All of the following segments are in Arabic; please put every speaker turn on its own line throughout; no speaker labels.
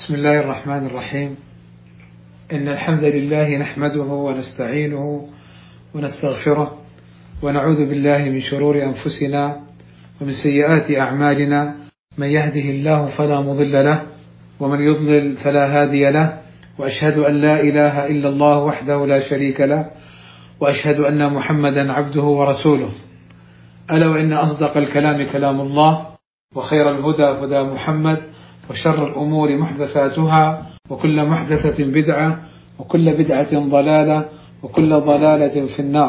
بسم الله الرحمن الرحيم. إن الحمد لله نحمده ونستعينه ونستغفره ونعوذ بالله من شرور أنفسنا ومن سيئات أعمالنا، من يهده الله فلا مضل له ومن يضلل فلا هادي له، وأشهد أن لا إله إلا الله وحده لا شريك له، وأشهد أن محمدا عبده ورسوله. ألا وإن أصدق الكلام كلام الله، وخير الهدى هدى محمد، وشر الأمور محدثاتها، وكل محدثة بدعة، وكل بدعة ضلالة، وكل ضلالة في النار.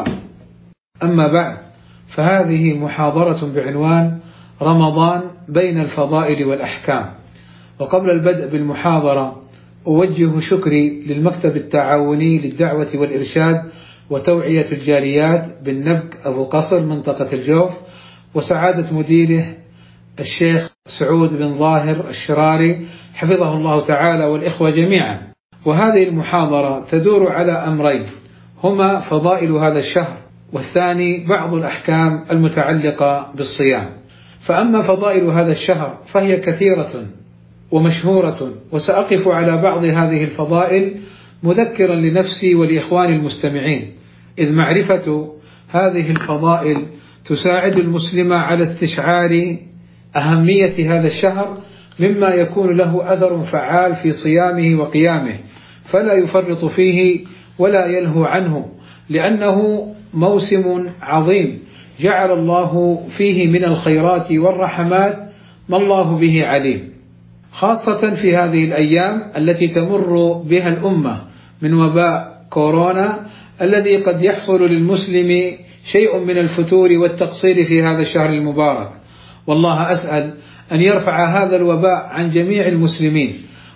أما بعد، فهذه محاضرة بعنوان رمضان بين الفضائل والأحكام. وقبل البدء بالمحاضرة أوجه شكري للمكتب التعاوني للدعوة والإرشاد وتوعية الجاليات بالنبك أبو قصر منطقة الجوف، وسعادة مديره الشيخ سعود بن ظاهر الشراري حفظه الله تعالى، والإخوة جميعا. وهذه المحاضرة تدور على أمرين، هما فضائل هذا الشهر، والثاني بعض الأحكام المتعلقة بالصيام. فأما فضائل هذا الشهر فهي كثيرة ومشهورة، وسأقف على بعض هذه الفضائل مذكرا لنفسي ولإخواني المستمعين، إذ معرفة هذه الفضائل تساعد المسلم على استشعار أهمية هذا الشهر، مما يكون له أثر فعال في صيامه وقيامه، فلا يفرط فيه ولا يلهو عنه، لأنه موسم عظيم جعل الله فيه من الخيرات والرحمات ما الله به عليم، خاصة في هذه الأيام التي تمر بها الأمة من وباء كورونا، الذي قد يحصل للمسلم شيء من الفتور والتقصير في هذا الشهر المبارك. والله أسأل أن يرفع هذا الوباء عن جميع المسلمين،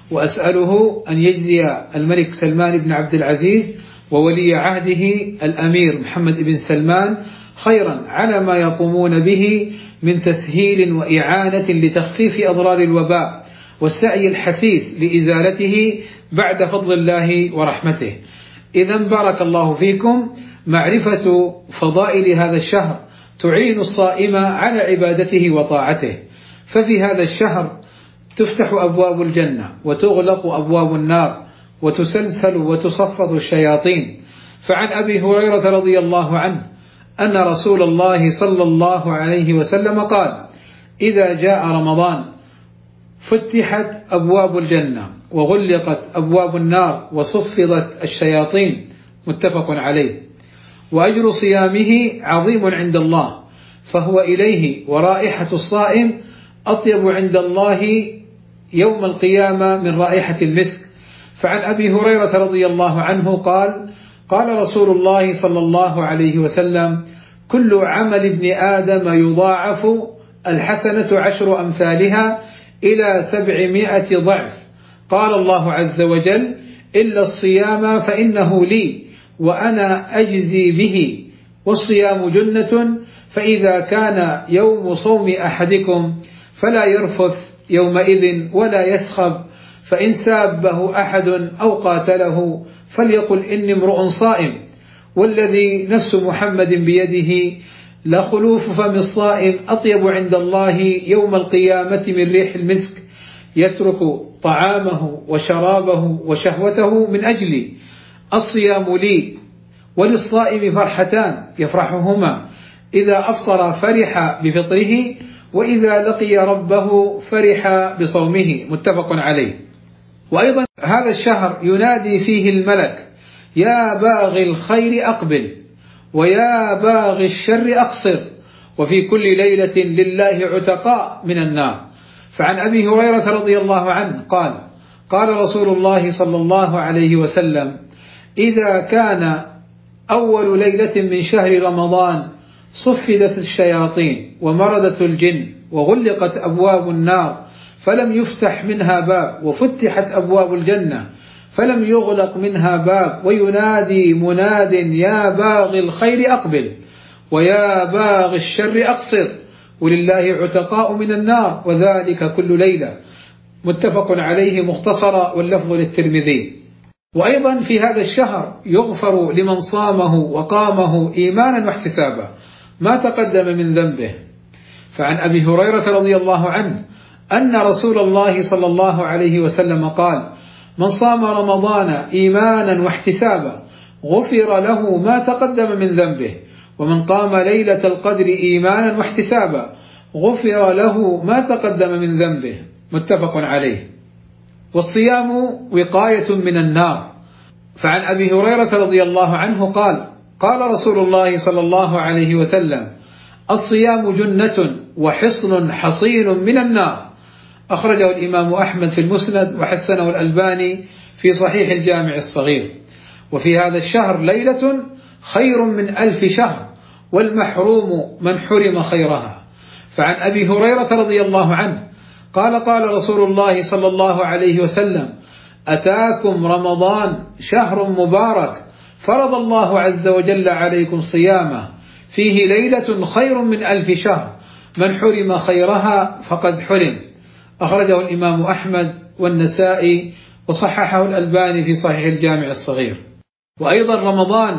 وأسأله أن يجزي الملك سلمان بن عبد العزيز وولي عهده الأمير محمد بن سلمان خيرا على ما يقومون به من تسهيل وإعانة لتخفيف أضرار الوباء والسعي الحثيث لإزالته بعد فضل الله ورحمته. إذن بارك الله فيكم. معرفة فضائل هذا الشهر تعين الصائم على عبادته وطاعته، ففي هذا الشهر تفتح أبواب الجنة وتغلق أبواب النار وتسلسل وتصفد الشياطين. فعن أبي هريرة رضي الله عنه أن رسول الله صلى الله عليه وسلم قال: إذا جاء رمضان فتحت أبواب الجنة وغلقت أبواب النار وصفدت الشياطين، متفق عليه. وأجر صيامه عظيم عند الله، فهو إليه ورائحة الصائم أطيب عند الله يوم القيامة من رائحة المسك. فعن أبي هريرة رضي الله عنه قال: قال رسول الله صلى الله عليه وسلم: كل عمل ابن آدم يضاعف الحسنة 10 أمثالها إلى 700 ضعف. قال الله عز وجل: إلا الصيام فإنه لي وأنا أجزي به، والصيام جنة، فإذا كان يوم صوم أحدكم فلا يرفث يومئذ ولا يسخب، فإن سابه أحد أو قاتله فليقل إني امرؤ صائم، والذي نفس محمد بيده لخلوف فم الصائم أطيب عند الله يوم القيامة من ريح المسك، يترك طعامه وشرابه وشهوته من أجلي. الصيام لي وللصائم فرحتان يفرحهما، إذا أفطر فرح بفطره، وإذا لقي ربه فرح بصومه، متفق عليه. وأيضا هذا الشهر ينادي فيه الملك: يا باغي الخير أقبل، ويا باغي الشر أقصر، وفي كل ليلة لله عتقاء من النار. فعن أبي هريرة رضي الله عنه قال: قال رسول الله صلى الله عليه وسلم: إذا كان أول ليلة من شهر رمضان صفدت الشياطين ومردت الجن وغلقت أبواب النار فلم يفتح منها باب، وفتحت أبواب الجنة فلم يغلق منها باب، وينادي مناد: يا باغي الخير أقبل، ويا باغي الشر أقصر، ولله عتقاء من النار، وذلك كل ليلة، متفق عليه مختصرا، واللفظ للترمذي. وأيضا في هذا الشهر يغفر لمن صامه وقامه إيمانا واحتسابا ما تقدم من ذنبه. فعن أبي هريرة رضي الله عنه أن رسول الله صلى الله عليه وسلم قال: من صام رمضان إيمانا واحتسابا غفر له ما تقدم من ذنبه، ومن قام ليلة القدر إيمانا واحتسابا غفر له ما تقدم من ذنبه. متفق عليه. والصيام وقاية من النار. فعن أبي هريرة رضي الله عنه قال: قال رسول الله صلى الله عليه وسلم: الصيام جنة وحصن حصين من النار. أخرجه الإمام أحمد في المسند وحسنه الألباني في صحيح الجامع الصغير. وفي هذا الشهر ليلة خير من 1000 شهر، والمحروم من حرم خيرها. فعن أبي هريرة رضي الله عنه قال: قال رسول الله صلى الله عليه وسلم: أتاكم رمضان شهر مبارك فرض الله عز وجل عليكم صيامه، فيه ليلة خير من 1000 شهر، من حرم خيرها فقد حرم. أخرجه الإمام أحمد والنسائي وصححه الألباني في صحيح الجامع الصغير. وأيضا رمضان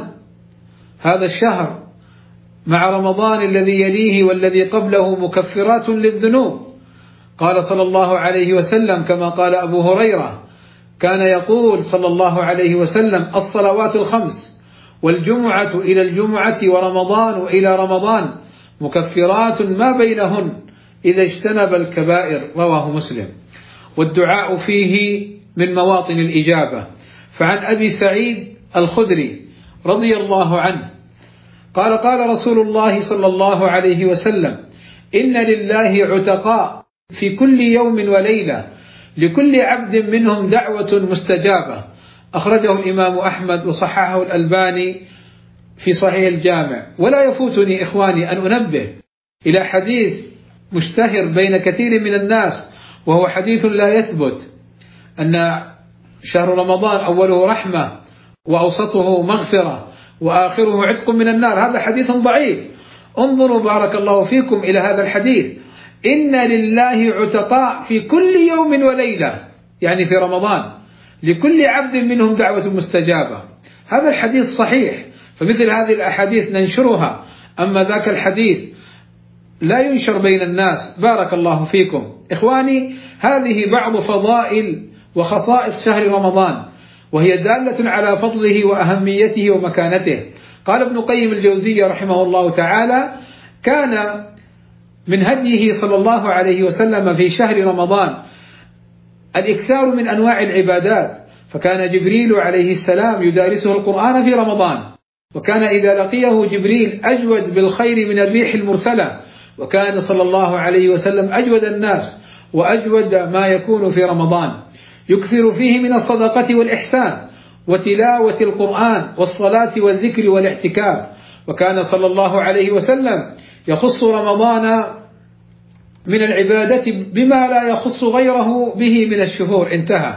هذا الشهر مع رمضان الذي يليه والذي قبله مكفرات للذنوب. قال صلى الله عليه وسلم كما قال أبو هريرة: كان يقول صلى الله عليه وسلم: الصلوات الخمس والجمعة إلى الجمعة ورمضان إلى رمضان مكفرات ما بينهن إذا اجتنب الكبائر. رواه مسلم. والدعاء فيه من مواطن الإجابة. فعن أبي سعيد الخدري رضي الله عنه قال: قال رسول الله صلى الله عليه وسلم: إن لله عتقاء في كل يوم وليلة لكل عبد منهم دعوة مستجابة. أخرجه الإمام أحمد وصححه الألباني في صحيح الجامع. ولا يفوتني إخواني أن أنبه إلى حديث مشتهر بين كثير من الناس، وهو حديث لا يثبت، أن شهر رمضان أوله رحمة وأوسطه مغفرة وآخره عتق من النار. هذا حديث ضعيف. انظروا بارك الله فيكم إلى هذا الحديث: إن لله عتقاء في كل يوم وليلة، يعني في رمضان، لكل عبد منهم دعوة مستجابة. هذا الحديث صحيح، فمثل هذه الأحاديث ننشرها. أما ذاك الحديث لا ينشر بين الناس. بارك الله فيكم إخواني. هذه بعض فضائل وخصائص شهر رمضان، وهي دالة على فضله وأهميته ومكانته. قال ابن قيم الجوزية رحمه الله تعالى: كان من هديه صلى الله عليه وسلم في شهر رمضان الإكثار من أنواع العبادات، فكان جبريل عليه السلام يدارسه القرآن في رمضان، وكان إذا لقيه جبريل أجود بالخير من الريح المرسلة، وكان صلى الله عليه وسلم أجود الناس وأجود ما يكون في رمضان، يكثر فيه من الصدقة والإحسان وتلاوة القرآن والصلاة والذكر والاعتكاف. وكان صلى الله عليه وسلم يخص رمضان من العبادة بما لا يخص غيره به من الشهور. انتهى.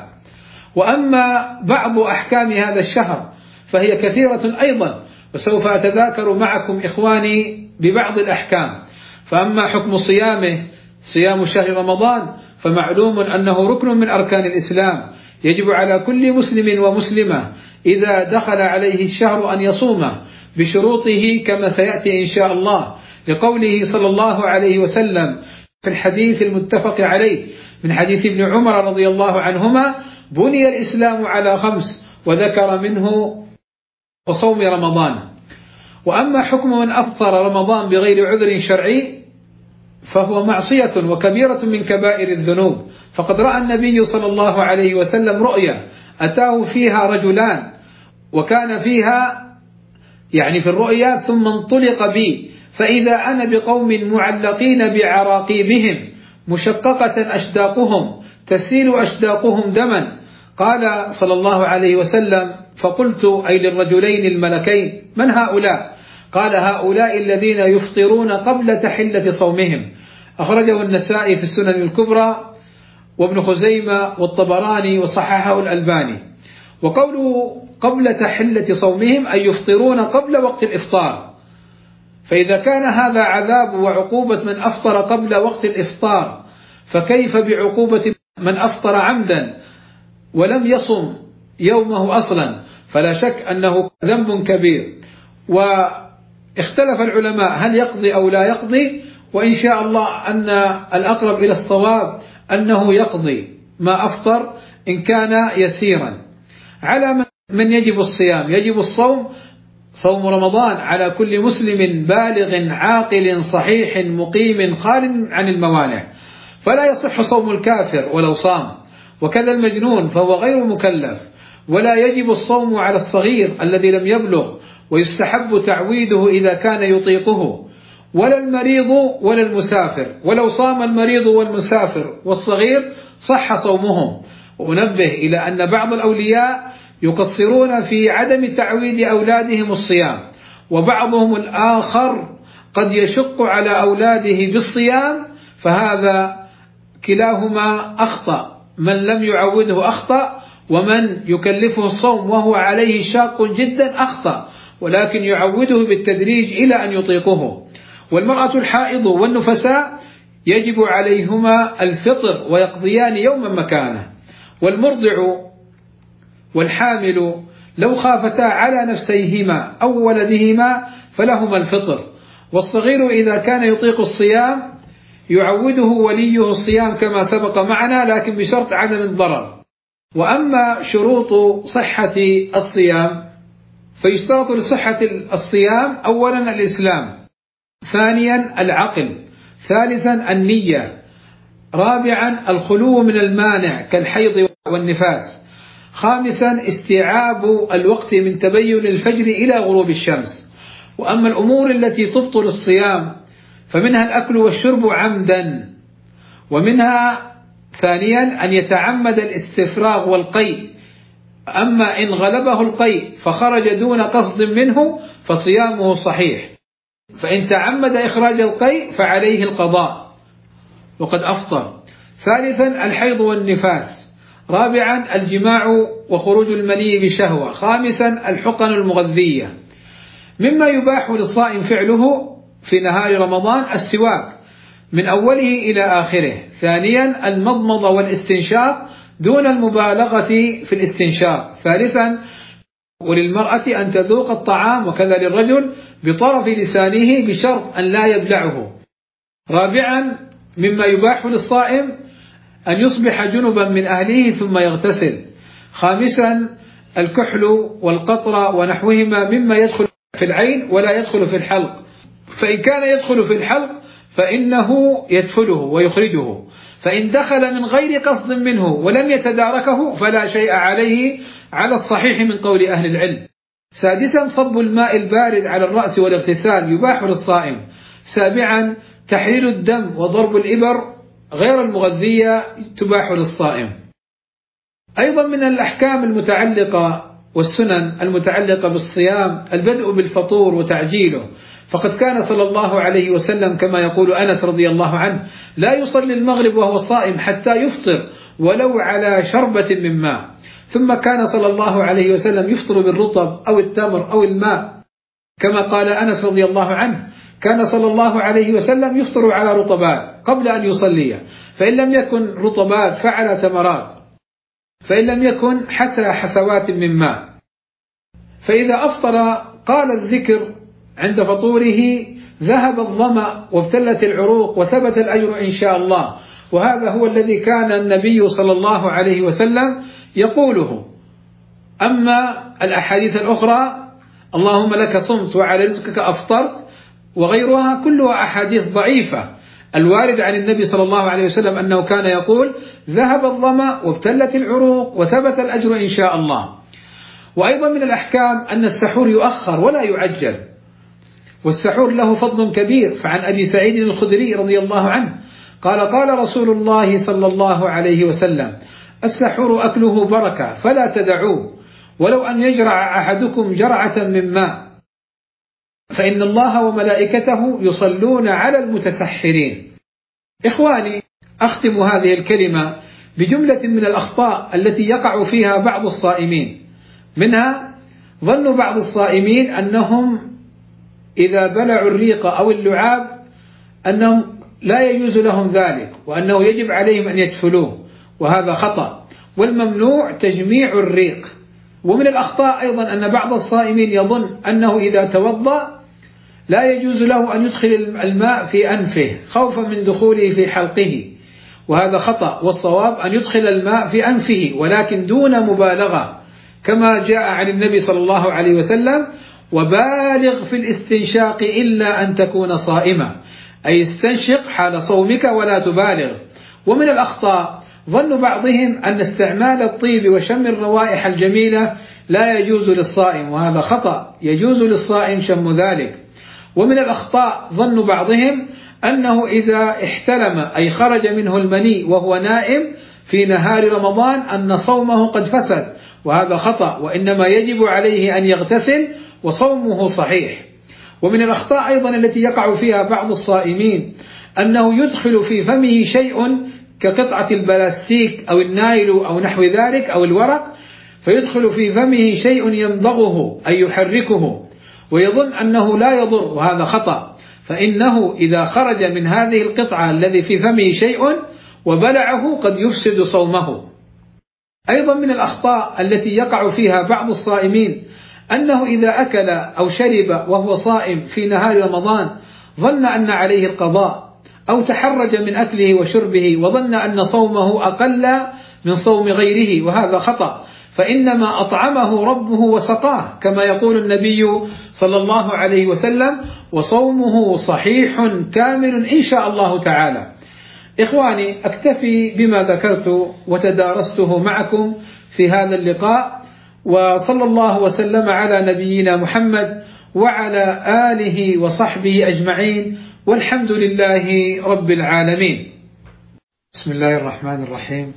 وأما بعض أحكام هذا الشهر فهي كثيرة أيضا، وسوف أتذاكر معكم إخواني ببعض الأحكام. فأما حكم صيامه، صيام شهر رمضان، فمعلوم أنه ركن من أركان الإسلام، يجب على كل مسلم ومسلمة إذا دخل عليه الشهر أن يصومه بشروطه كما سيأتي إن شاء الله، لقوله صلى الله عليه وسلم في الحديث المتفق عليه من حديث ابن عمر رضي الله عنهما: بني الإسلام على 5، وذكر منه وصوم رمضان. وأما حكم من أفطر رمضان بغير عذر شرعي فهو معصية وكبيرة من كبائر الذنوب. فقد رأى النبي صلى الله عليه وسلم رؤيا أتاه فيها رجلان، وكان فيها يعني في الرؤيا: ثم انطلق بي فإذا أنا بقوم معلقين بعراقيبهم مشققة أشداقهم تسيل أشداقهم دما. قال صلى الله عليه وسلم: فقلت أي للرجلين الملكين: من هؤلاء؟ قال: هؤلاء الذين يفطرون قبل تحلة صومهم. أخرجه النسائي في السنن الكبرى وابن خزيمة والطبراني وصححه الألباني. وقوله قبل تحلة صومهم أي يفطرون قبل وقت الإفطار. فإذا كان هذا عذاب وعقوبة من أفطر قبل وقت الإفطار، فكيف بعقوبة من أفطر عمدا ولم يصم يومه أصلا؟ فلا شك أنه ذنب كبير. واختلف العلماء هل يقضي أو لا يقضي، وإن شاء الله أن الأقرب إلى الصواب أنه يقضي ما أفطر إن كان يسيرا. على من يجب الصيام؟ يجب الصوم، صوم رمضان على كل مسلم بالغ عاقل صحيح مقيم خال عن الموانع، فلا يصح صوم الكافر ولو صام، وكذا المجنون فهو غير مكلف. ولا يجب الصوم على الصغير الذي لم يبلغ، ويستحب تعويده إذا كان يطيقه، ولا المريض ولا المسافر. ولو صام المريض والمسافر والصغير صح صومهم. وأنبه إلى أن بعض الأولياء يقصرون في عدم تعويد أولادهم الصيام، وبعضهم الآخر قد يشق على أولاده بالصيام، فهذا كلاهما أخطأ. من لم يعوده أخطأ، ومن يكلفه الصوم وهو عليه شاق جدا أخطأ، ولكن يعوده بالتدريج إلى أن يطيقه. والمرأة الحائض والنفساء يجب عليهما الفطر ويقضيان يوما مكانه. والمرضع والحامل لو خافتا على نفسيهما أو ولدهما فلهما الفطر. والصغير إذا كان يطيق الصيام يعوده وليه الصيام كما سبق معنا، لكن بشرط عدم الضرر. وأما شروط صحة الصيام فيشترط لصحة الصيام أولا الإسلام، ثانيا العقل، ثالثا النية، رابعا الخلو من المانع كالحيض والنفاس، خامسا استيعاب الوقت من تبين الفجر إلى غروب الشمس. وأما الأمور التي تبطل الصيام فمنها الأكل والشرب عمدا، ومنها ثانيا أن يتعمد الاستفراغ والقيء. أما إن غلبه القيء فخرج دون قصد منه فصيامه صحيح، فإن تعمد إخراج القيء فعليه القضاء وقد أفطر. ثالثا الحيض والنفاس، رابعا الجماع وخروج المني بشهوة، خامسا الحقن المغذية. مما يباح للصائم فعله في نهار رمضان السواك من أوله إلى آخره، ثانيا المضمضة والاستنشاق دون المبالغة في الاستنشاق، ثالثا وللمرأة أن تذوق الطعام وكذا للرجل بطرف لسانه بشرط أن لا يبلعه، رابعا مما يباح للصائم أن يصبح جنبا من أهله ثم يغتسل، خامسا الكحل والقطرة ونحوهما مما يدخل في العين ولا يدخل في الحلق، فإن كان يدخل في الحلق فإنه يدفله ويخرجه، فإن دخل من غير قصد منه ولم يتداركه فلا شيء عليه على الصحيح من قول أهل العلم. سادسا صب الماء البارد على الرأس والاغتسال يباح للصائم. سابعا تحليل الدم وضرب الإبر غير المغذية تباح للصائم. أيضا من الأحكام المتعلقة والسنن المتعلقة بالصيام البدء بالفطور وتعجيله، فقد كان صلى الله عليه وسلم كما يقول أنس رضي الله عنه لا يصلي المغرب وهو صائم حتى يفطر ولو على شربة من ماء، ثم كان صلى الله عليه وسلم يفطر بالرطب أو التمر أو الماء، كما قال أنس رضي الله عنه كان صلى الله عليه وسلم يفطر على رطبات قبل أن يصلي، فإن لم يكن رطبات فعلى تمرات، فإن لم يكن حسى حسوات من ماء. فإذا أفطر قال الذكر عند فطوره ذهب الظمأ وابتلت العروق وثبت الأجر إن شاء الله، وهذا هو الذي كان النبي صلى الله عليه وسلم يقوله. أما الأحاديث الأخرى اللهم لك صمت وعلى رزقك أفطرت وغيرها كلها أحاديث ضعيفة الوارد عن النبي صلى الله عليه وسلم أنه كان يقول ذهب الظمأ وابتلت العروق وثبت الأجر إن شاء الله. وأيضا من الأحكام أن السحور يؤخر ولا يعجل، والسحور له فضل كبير. فعن أبي سعيد الخدري رضي الله عنه قال قال رسول الله صلى الله عليه وسلم السحور أكله بركة فلا تدعوه، ولو أن يجرع أحدكم جرعة من ماء، فإن الله وملائكته يصلون على المتسحرين. إخواني، أختم هذه الكلمة بجملة من الأخطاء التي يقع فيها بعض الصائمين. منها ظن بعض الصائمين أنهم إذا بلعوا الريق أو اللعاب أنهم لا يجوز لهم ذلك، وأنه يجب عليهم أن يدفلوه، وهذا خطأ. والممنوع تجميع الريق. ومن الأخطاء أيضا أن بعض الصائمين يظن أنه إذا توضأ لا يجوز له أن يدخل الماء في أنفه خوفا من دخوله في حلقه، وهذا خطأ، والصواب أن يدخل الماء في أنفه ولكن دون مبالغة، كما جاء عن النبي صلى الله عليه وسلم: وبالغ في الاستنشاق إلا أن تكون صائما، أي استنشق حال صومك ولا تبالغ. ومن الأخطاء ظن بعضهم أن استعمال الطيب وشم الروائح الجميلة لا يجوز للصائم، وهذا خطأ، يجوز للصائم شم ذلك. ومن الأخطاء ظن بعضهم أنه إذا احتلم أي خرج منه المني وهو نائم في نهار رمضان أن صومه قد فسد، وهذا خطأ، وإنما يجب عليه أن يغتسل وصومه صحيح. ومن الأخطاء أيضا التي يقع فيها بعض الصائمين أنه يدخل في فمه شيء كقطعة البلاستيك أو النايل أو نحو ذلك أو الورق، فيدخل في فمه شيء يمضغه أي يحركه ويظن أنه لا يضر، وهذا خطأ، فإنه إذا خرج من هذه القطعة الذي في فمه شيء وبلعه قد يفسد صومه. أيضا من الأخطاء التي يقع فيها بعض الصائمين أنه إذا أكل أو شرب وهو صائم في نهار رمضان ظن أن عليه القضاء، أو تحرج من أكله وشربه وظن أن صومه أقل من صوم غيره، وهذا خطأ، فإنما أطعمه ربه وسقاه، كما يقول النبي صلى الله عليه وسلم: وصومه صحيح كامل إن شاء الله تعالى. إخواني، أكتفي بما ذكرت وتدارسته معكم في هذا اللقاء، وصلى الله وسلم على نبينا محمد وعلى آله وصحبه أجمعين، والحمد لله رب العالمين. بسم الله الرحمن الرحيم.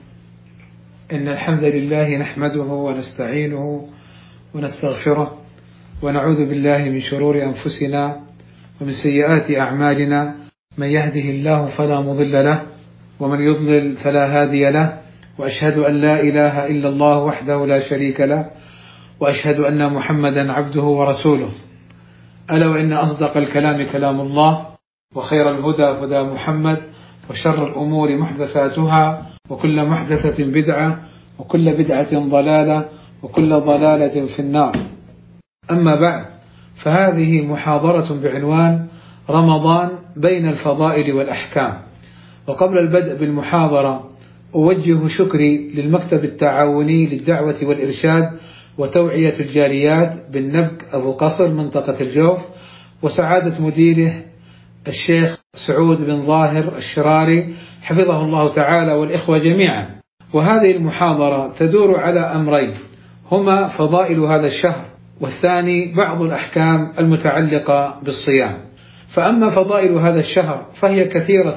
إن الحمد لله نحمده ونستعينه ونستغفره، ونعوذ بالله من شرور أنفسنا ومن سيئات أعمالنا، من يهده الله فلا مضل له ومن يضلل فلا هادي له، وأشهد أن لا إله إلا الله وحده لا شريك له، وأشهد أن محمدا عبده ورسوله. ألا وإن أصدق الكلام كلام الله، وخير الهدى هدى محمد، وشر الأمور محدثاتها، وكل محدثة بدعة، وكل بدعة ضلالة، وكل ضلالة في النار. أما بعد، فهذه محاضرة بعنوان رمضان بين الفضائل والأحكام. وقبل البدء بالمحاضرة أوجه شكري للمكتب التعاوني للدعوة والإرشاد وتوعية الجاليات بالنبك أبو قصر منطقة الجوف، وسعادة مديره الشيخ سعود بن ظاهر الشراري حفظه الله تعالى، والإخوة جميعا. وهذه المحاضرة تدور على أمرين، هما فضائل هذا الشهر، والثاني بعض الأحكام المتعلقة بالصيام. فأما فضائل هذا الشهر فهي كثيرة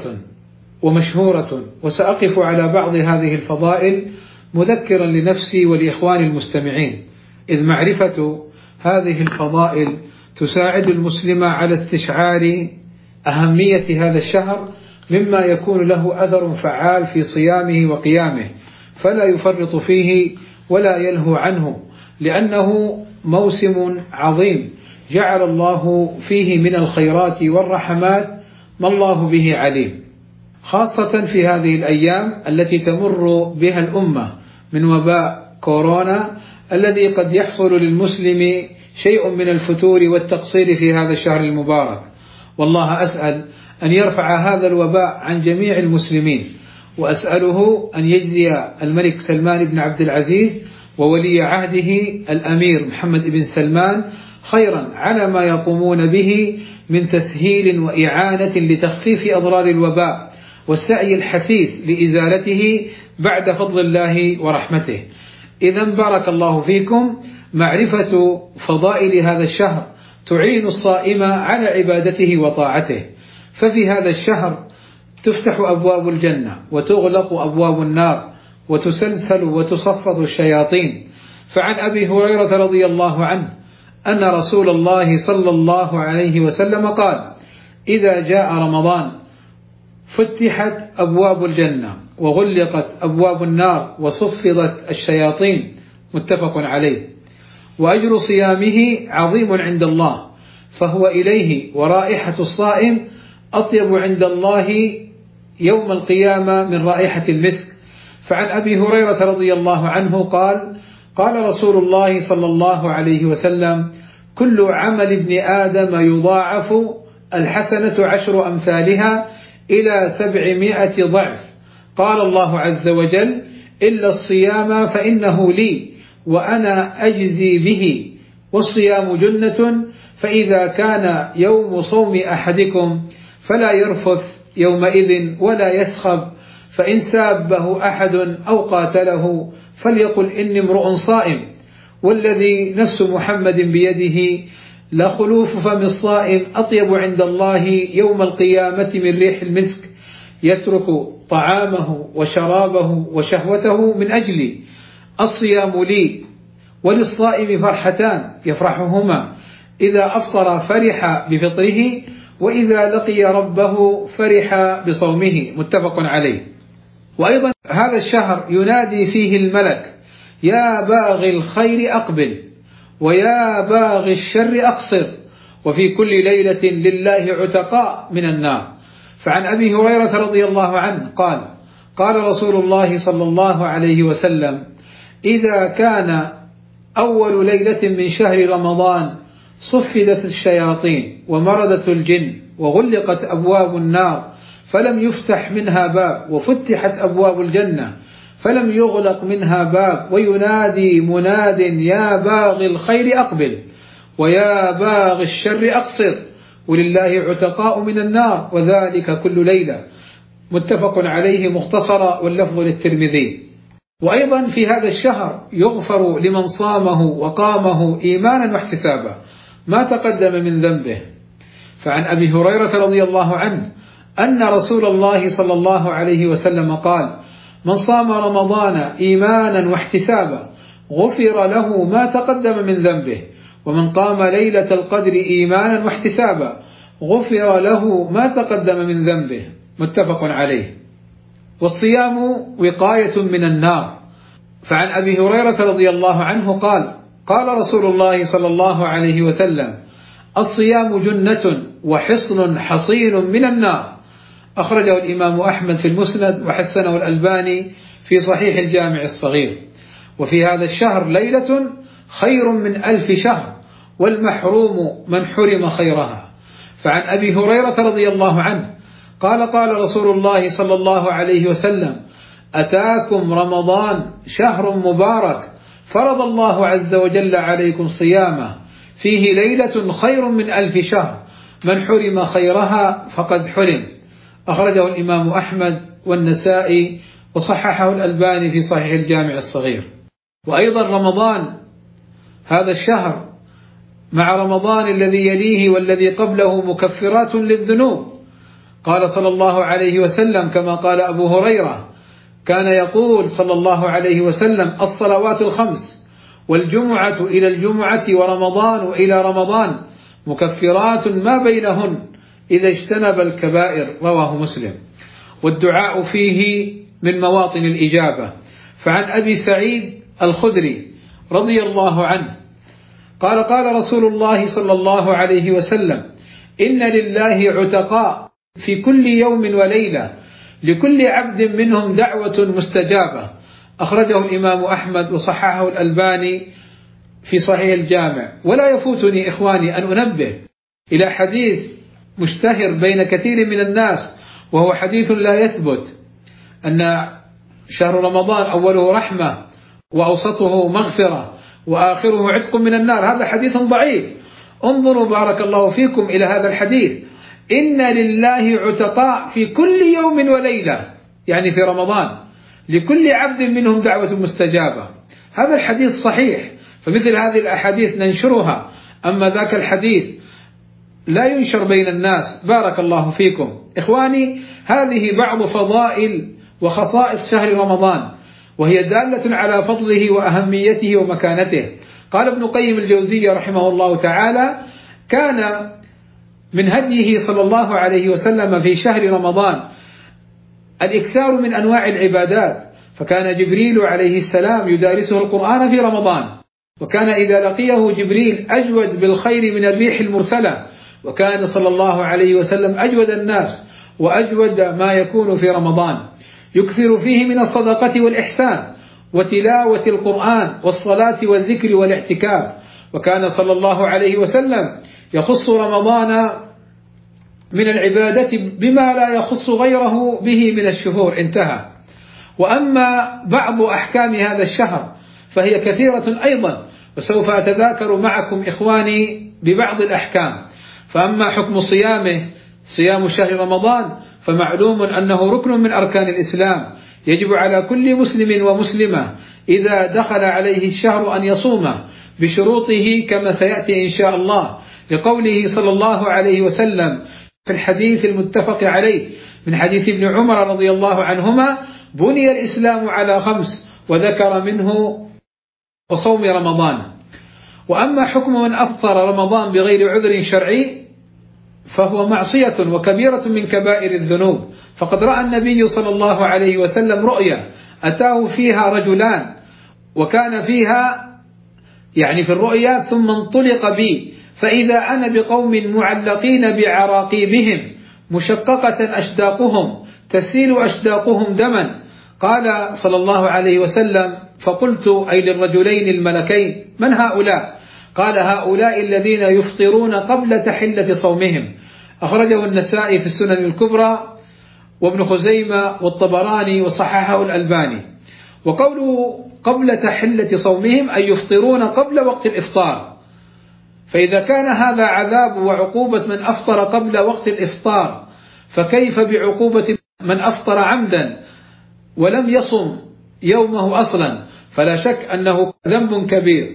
ومشهورة، وسأقف على بعض هذه الفضائل مذكرا لنفسي ولإخواني المستمعين، إذ معرفة هذه الفضائل تساعد المسلم على استشعار أهمية هذا الشهر، مما يكون له أثر فعال في صيامه وقيامه، فلا يفرط فيه ولا يلهو عنه، لأنه موسم عظيم جعل الله فيه من الخيرات والرحمات ما الله به عليم، خاصة في هذه الأيام التي تمر بها الأمة من وباء كورونا، الذي قد يحصل للمسلم شيء من الفتور والتقصير في هذا الشهر المبارك. والله أسأل أن يرفع هذا الوباء عن جميع المسلمين، وأسأله أن يجزي الملك سلمان بن عبد العزيز وولي عهده الأمير محمد بن سلمان خيرا على ما يقومون به من تسهيل وإعانة لتخفيف أضرار الوباء، والسعي الحثيث لإزالته بعد فضل الله ورحمته. إذا بارك الله فيكم. معرفة فضائل هذا الشهر تعين الصائم على عبادته وطاعته، ففي هذا الشهر تفتح أبواب الجنة وتغلق أبواب النار وتسلسل وتصفد الشياطين. فعن أبي هريرة رضي الله عنه أن رسول الله صلى الله عليه وسلم قال: إذا جاء رمضان فتحت أبواب الجنة وغلقت أبواب النار وصفدت الشياطين، متفق عليه. وأجر صيامه عظيم عند الله، فهو إليه ورائحة الصائم أطيب عند الله يوم القيامة من رائحة المسك. فعن أبي هريرة رضي الله عنه قال: قال رسول الله صلى الله عليه وسلم: كل عمل ابن آدم يضاعف، الحسنة 10 أمثالها إلى 700 ضعف، قال الله عز وجل: إلا الصيام فإنه لي وأنا أجزي به، والصيام جنة، فإذا كان يوم صوم أحدكم فلا يرفث يومئذ ولا يسخب، فإن سابه أحد أو قاتله فليقل إني امرؤ صائم، والذي نفس محمد بيده لخلوف فم الصائم أطيب عند الله يوم القيامة من ريح المسك، يترك طعامه وشرابه وشهوته من أجلي. الصيام لي وللصائم فرحتان يفرحهما: إذا أفطر فرح بفطره، وإذا لقي ربه فرح بصومه، متفق عليه. وأيضا هذا الشهر ينادي فيه الملك: يا باغي الخير أقبل، ويا باغي الشر أقصر، وفي كل ليلة لله عتقاء من النار. فعن أبي هريرة رضي الله عنه قال: قال رسول الله صلى الله عليه وسلم: إذا كان أول ليلة من شهر رمضان صفدت الشياطين ومردت الجن وغلقت أبواب النار فلم يفتح منها باب، وفتحت أبواب الجنة فلم يغلق منها باب، وينادي مناد: يا باغي الخير أقبل، ويا باغي الشر أقصر، ولله عتقاء من النار، وذلك كل ليلة. متفق عليه مختصرا، واللفظ للترمذي. وأيضا في هذا الشهر يغفر لمن صامه وقامه إيمانا واحتسابا ما تقدم من ذنبه. فعن أبي هريرة رضي الله عنه أن رسول الله صلى الله عليه وسلم قال: من صام رمضان إيمانا واحتسابا غفر له ما تقدم من ذنبه، ومن قام ليلة القدر إيمانا واحتسابا غفر له ما تقدم من ذنبه، متفق عليه. والصيام وقاية من النار. فعن أبي هريرة رضي الله عنه قال: قال رسول الله صلى الله عليه وسلم: الصيام جنة وحصن حصين من النار. أخرجه الإمام أحمد في المسند، وحسنه الألباني في صحيح الجامع الصغير. وفي هذا الشهر ليلة خير من 1000 شهر، والمحروم من حرم خيرها. فعن أبي هريرة رضي الله عنه قال: قال رسول الله صلى الله عليه وسلم: أتاكم رمضان شهر مبارك، فرض الله عز وجل عليكم صيامه، فيه ليلة خير من 1000 شهر، من حرم خيرها فقد حرم. أخرجه الإمام أحمد والنسائي، وصححه الألباني في صحيح الجامع الصغير. وأيضا رمضان هذا الشهر مع رمضان الذي يليه والذي قبله مكفرات للذنوب. قال صلى الله عليه وسلم كما قال أبو هريرة: كان يقول صلى الله عليه وسلم: الصلوات الخمس والجمعة إلى الجمعة ورمضان إلى رمضان مكفرات ما بينهن إذا اجتنب الكبائر، رواه مسلم. والدعاء فيه من مواطن الإجابة. فعن أبي سعيد الخدري رضي الله عنه قال: قال رسول الله صلى الله عليه وسلم: إن لله عتقاء في كل يوم وليلة، لكل عبد منهم دعوة مستجابة. أخرجه الإمام أحمد وصححه الألباني في صحيح الجامع. ولا يفوتني إخواني أن أنبه إلى حديث مشتهر بين كثير من الناس، وهو حديث لا يثبت، أن شهر رمضان أوله رحمة وأوسطه مغفرة وآخره عتق من النار. هذا حديث ضعيف. انظروا بارك الله فيكم إلى هذا الحديث: إن لله عتقاء في كل يوم وليلة، يعني في رمضان، لكل عبد منهم دعوة مستجابة. هذا الحديث صحيح، فمثل هذه الأحاديث ننشرها، أما ذاك الحديث لا ينشر بين الناس. بارك الله فيكم إخواني. هذه بعض فضائل وخصائص شهر رمضان، وهي دالة على فضله وأهميته ومكانته. قال ابن قيم الجوزية رحمه الله تعالى: كان من هديه صلى الله عليه وسلم في شهر رمضان الإكثار من أنواع العبادات، فكان جبريل عليه السلام يدارسه القرآن في رمضان، وكان إذا لقيه جبريل أجود بالخير من الريح المرسلة، وكان صلى الله عليه وسلم أجود الناس وأجود ما يكون في رمضان، يكثر فيه من الصدقة والإحسان وتلاوة القرآن والصلاة والذكر والاعتكاف. وكان صلى الله عليه وسلم يخص رمضان من العبادة بما لا يخص غيره به من الشهور. انتهى. وأما بعض أحكام هذا الشهر فهي كثيرة أيضا، وسوف أتذاكر معكم إخواني ببعض الأحكام. فأما حكم صيامه، صيام شهر رمضان، فمعلوم أنه ركن من أركان الإسلام، يجب على كل مسلم ومسلمة إذا دخل عليه الشهر أن يصومه بشروطه كما سيأتي إن شاء الله، لقوله صلى الله عليه وسلم في الحديث المتفق عليه من حديث ابن عمر رضي الله عنهما: بني الإسلام على 5، وذكر منه وصوم رمضان. وأما حكم من أفطر رمضان بغير عذر شرعي فهو معصية وكبيرة من كبائر الذنوب، فقد رأى النبي صلى الله عليه وسلم رؤيا أتاه فيها رجلان، وكان فيها يعني في الرؤيا: ثم انطلق بي فإذا أنا بقوم معلقين بعراقيبهم مشققة أشداقهم تسيل أشداقهم دما. قال صلى الله عليه وسلم: فقلت أي للرجلين الملكين: من هؤلاء؟ قال: هؤلاء الذين يفطرون قبل تحلة صومهم. أخرجه النسائي في السنن الكبرى وابن خزيمة والطبراني وصححه الألباني. وقوله قبل تحلة صومهم أي يفطرون قبل وقت الإفطار، فإذا كان هذا عذاب وعقوبة من أفطر قبل وقت الإفطار، فكيف بعقوبة من أفطر عمدا ولم يصم يومه أصلا؟ فلا شك أنه ذنب كبير.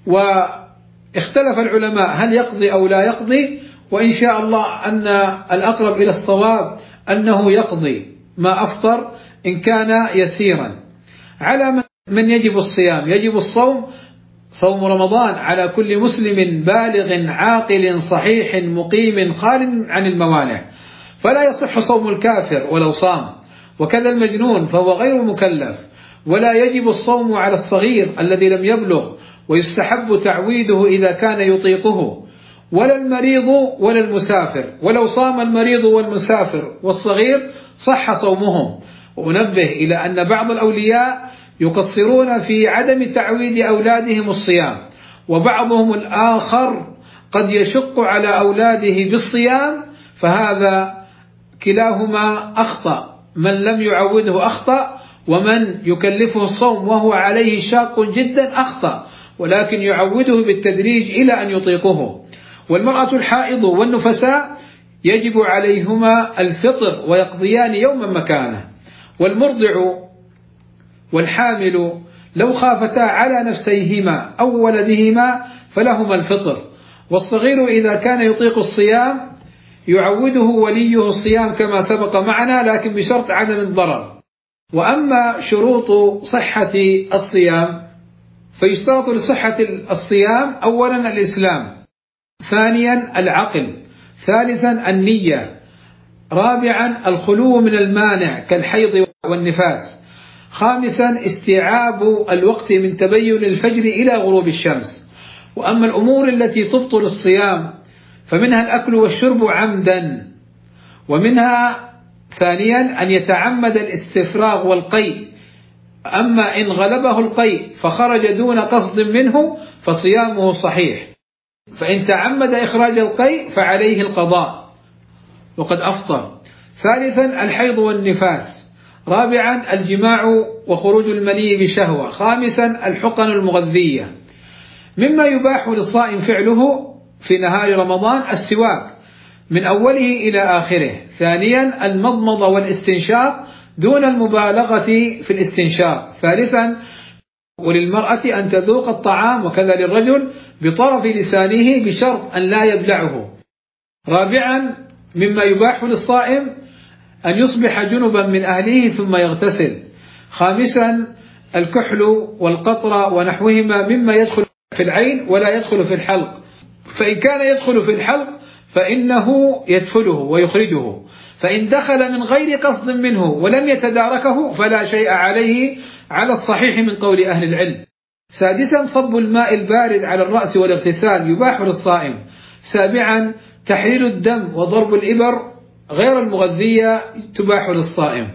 واختلف العلماء هل يقضي أو لا يقضي، وإن شاء الله أن الأقرب إلى الصواب أنه يقضي ما أفطر إن كان يسيرا. على من يجب الصيام، يجب الصوم، صوم رمضان على كل مسلم بالغ عاقل صحيح مقيم خال عن الموانع، فلا يصح صوم الكافر ولو صام، وكذا المجنون فهو غير مكلف. ولا يجب الصوم على الصغير الذي لم يبلغ، ويستحب تعويده إذا كان يطيقه، ولا المريض ولا المسافر، ولو صام المريض والمسافر والصغير صح صومهم. وأنبه إلى أن بعض الأولياء يقصرون في عدم تعويد أولادهم الصيام، وبعضهم الآخر قد يشق على أولاده بالصيام، فهذا كلاهما أخطأ، من لم يعوده أخطأ، ومن يكلفه الصوم وهو عليه شاق جدا أخطأ، ولكن يعوده بالتدريج إلى أن يطيقه. والمرأة الحائض والنفساء يجب عليهما الفطر ويقضيان يوما مكانه. والمرضع والحامل لو خافتا على نفسيهما أو ولدهما فلهما الفطر. والصغير إذا كان يطيق الصيام يعوده وليه الصيام كما سبق معنا، لكن بشرط عدم الضرر. وأما شروط صحة الصيام فيشترط لصحة الصيام: أولا الإسلام، ثانيا العقل، ثالثا النية، رابعا الخلو من المانع كالحيض والنفاس، خامسا استيعاب الوقت من تبين الفجر إلى غروب الشمس. وأما الأمور التي تبطل الصيام فمنها الأكل والشرب عمدا، ومنها ثانيا أن يتعمد الاستفراغ والقيء، أما إن غلبه القيء فخرج دون قصد منه فصيامه صحيح، فإن تعمد إخراج القيء فعليه القضاء وقد أفطر. ثالثا الحيض والنفاس، رابعا الجماع وخروج المني بشهوة، خامسا الحقن المغذية. مما يباح للصائم فعله في نهار رمضان السواك من أوله إلى آخره، ثانيا المضمضة والاستنشاق دون المبالغة في الاستنشاق، ثالثا وللمرأة أن تذوق الطعام وكذا للرجل بطرف لسانه بشرط أن لا يبلعه، رابعا مما يباح للصائم أن يصبح جنبا من أهله ثم يغتسل، خامسا الكحل والقطرة ونحوهما مما يدخل في العين ولا يدخل في الحلق، فإن كان يدخل في الحلق فإنه يدفله ويخرجه، فإن دخل من غير قصد منه ولم يتداركه فلا شيء عليه على الصحيح من قول أهل العلم. سادسا صب الماء البارد على الرأس والاغتسال يباح للصائم. سابعا تحليل الدم وضرب الإبر غير المغذية تباح للصائم.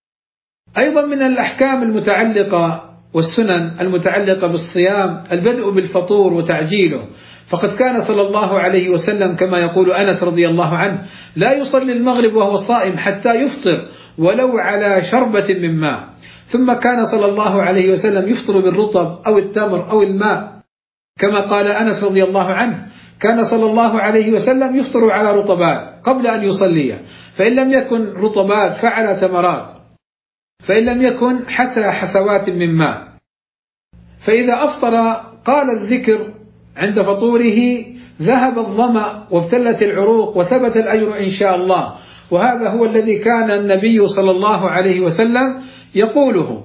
أيضا من الأحكام المتعلقة والسنن المتعلقة بالصيام البدء بالفطور وتعجيله، فقد كان صلى الله عليه وسلم كما يقول أنس رضي الله عنه لا يصلي المغرب وهو صائم حتى يفطر ولو على شربة من ماء، ثم كان صلى الله عليه وسلم يفطر بالرطب أو التمر أو الماء، كما قال أنس رضي الله عنه: كان صلى الله عليه وسلم يفطر على رطبات قبل أن يصلي، فإن لم يكن رطبات فعلى تمرات، فإن لم يكن حسى حسوات من ماء. فإذا أفطر قال الذكر عند فطوره: ذهب الظمأ وابتلت العروق وثبت الأجر إن شاء الله. وهذا هو الذي كان النبي صلى الله عليه وسلم يقوله.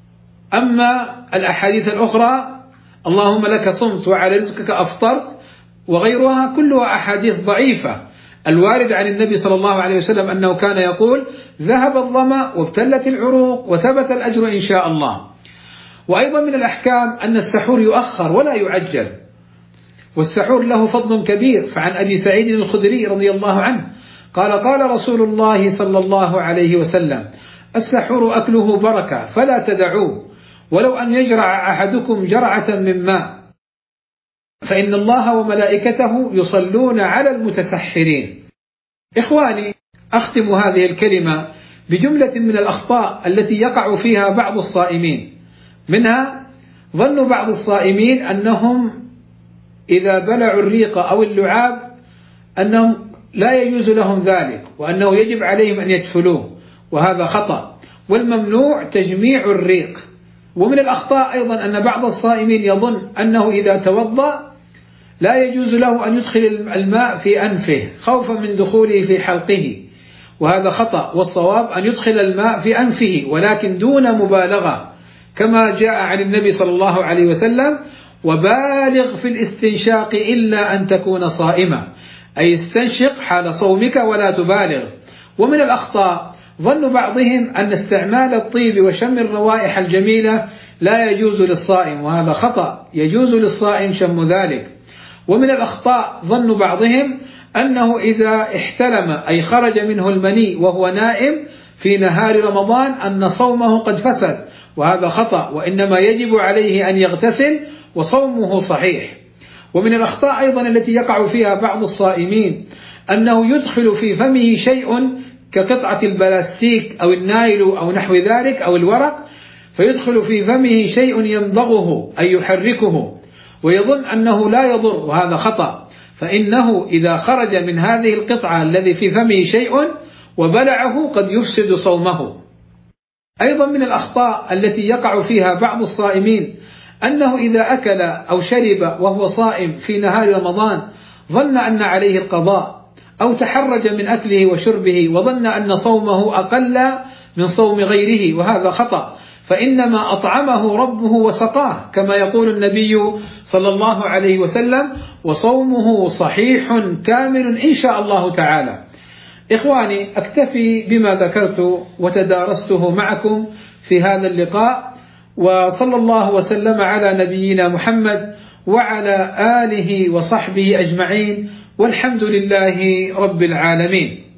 أما الأحاديث الأخرى: اللهم لك صمت وعلى رزقك أفطرت، وغيرها كلها أحاديث ضعيفة. الوارد عن النبي صلى الله عليه وسلم أنه كان يقول: ذهب الظمأ وابتلت العروق وثبت الأجر إن شاء الله. وأيضا من الأحكام أن السحور يؤخر ولا يعجل، والسحور له فضل كبير. فعن أبي سعيد الخدري رضي الله عنه قال: قال رسول الله صلى الله عليه وسلم: السحور أكله بركة فلا تدعوه، ولو أن يجرع أحدكم جرعة من ماء، فإن الله وملائكته يصلون على المتسحرين. إخواني، أختم هذه الكلمة بجملة من الأخطاء التي يقع فيها بعض الصائمين. منها ظن بعض الصائمين أنهم إذا بلعوا الريق أو اللعاب أنهم لا يجوز لهم ذلك، وأنه يجب عليهم أن يدفلوه، وهذا خطأ. والممنوع تجميع الريق. ومن الأخطاء أيضا أن بعض الصائمين يظن أنه إذا توضأ لا يجوز له أن يدخل الماء في أنفه خوفا من دخوله في حلقه، وهذا خطأ. والصواب أن يدخل الماء في أنفه ولكن دون مبالغة، كما جاء عن النبي صلى الله عليه وسلم: وبالغ في الاستنشاق إلا أن تكون صائما، أي استنشق حال صومك ولا تبالغ. ومن الأخطاء ظن بعضهم أن استعمال الطيب وشم الروائح الجميلة لا يجوز للصائم، وهذا خطأ، يجوز للصائم شم ذلك. ومن الأخطاء ظن بعضهم أنه إذا احتلم أي خرج منه المني وهو نائم في نهار رمضان أن صومه قد فسد، وهذا خطأ، وإنما يجب عليه أن يغتسل وصومه صحيح. ومن الأخطاء أيضا التي يقع فيها بعض الصائمين أنه يدخل في فمه شيء كقطعة البلاستيك أو النايل أو نحو ذلك أو الورق، فيدخل في فمه شيء يمضغه أي يحركه، ويظن أنه لا يضر، وهذا خطأ. فإنه إذا خرج من هذه القطعة الذي في فمه شيء وبلعه قد يفسد صومه. أيضا من الأخطاء التي يقع فيها بعض الصائمين أنه إذا أكل أو شرب وهو صائم في نهار رمضان ظن أن عليه القضاء، أو تحرج من أكله وشربه وظن أن صومه أقل من صوم غيره، وهذا خطأ. فإنما أطعمه ربه وسقاه، كما يقول النبي صلى الله عليه وسلم: وصومه صحيح كامل إن شاء الله تعالى. إخواني، أكتفي بما ذكرت وتدارسته معكم في هذا اللقاء، وصلى الله وسلم على نبينا محمد وعلى آله وصحبه أجمعين، والحمد لله رب العالمين.